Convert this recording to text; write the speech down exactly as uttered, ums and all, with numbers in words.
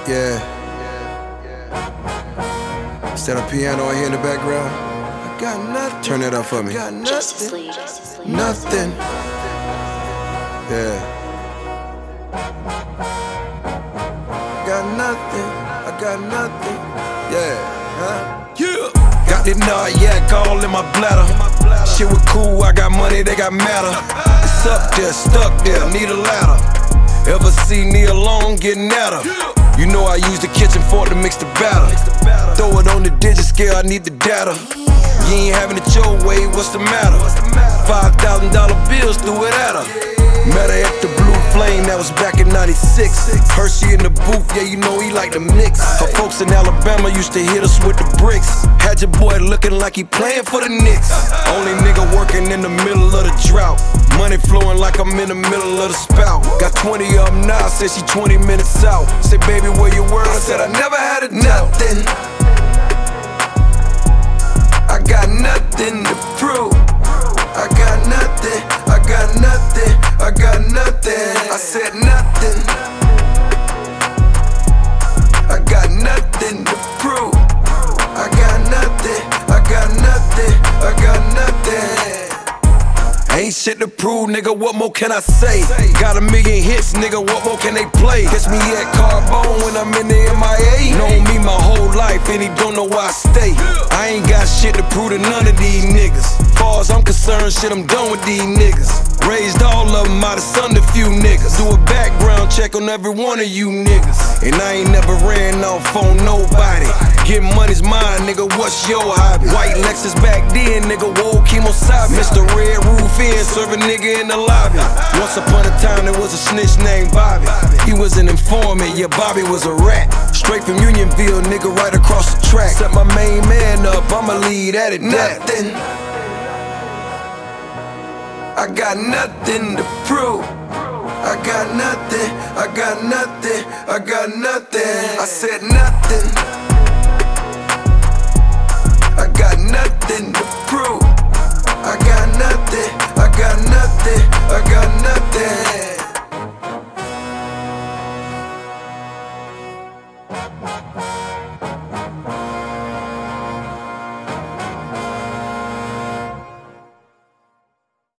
Yeah. Is that a piano I hear in the background? I got nothing. Turn that up for me. Got nothing. Nothing. Yeah. Got nothing. I got nothing. Yeah. Huh? Yeah. Got the nut, yeah, all in my bladder. Shit was cool, I got money, they got matter. It's up there, stuck there, need a ladder. Ever see me alone getting at her? You know I use the kitchen fork to mix the batter. Throw it on the digit scale, I need the data. You ain't having it your way, what's the matter? Five thousand dollar bills, threw it at her. Met her at the Blue Flame, that was back in ninety-six. Hershey in the booth, yeah, you know he like the mix. Her folks in Alabama used to hit us with the bricks. Had your boy looking like he playing for the Knicks. Only nigga working in the middle of the drought. Money flowing like I'm in the middle of the spout. Got twenty of them now, said she twenty minutes out. Say, baby, where you were? I said, I never had a nothing. I got nothing to prove. I got nothing, I got nothing, I got nothing. I said nothing. I got nothing to prove. I got nothing, I got nothing, I got nothing. Ain't shit to prove, nigga, what more can I say? Got a million hits, nigga, what more can they play? Catch me at Carbone when I'm in the M I A. Know me my whole life and he don't know where I stay. I ain't got shit to prove to none of these niggas. Far as I'm concerned, shit, I'm done with these niggas. Raised all of them out of under few niggas. Do a background check on every one of you niggas. And I ain't never ran off on nobody. Getting money's mine, nigga, what's your hobby? White Lexus back then, nigga, whoa, Kemosabe. Mister Red Roof in, serve a nigga in the lobby. Once upon a time, there was a snitch named Bobby. He was an informant, yeah, Bobby was a rat. Straight from Unionville, nigga, right across the track. Set my main man up, I'ma lead at it. Nothing. I got nothing to prove. I got nothing, I got nothing, I got nothing. I said nothing.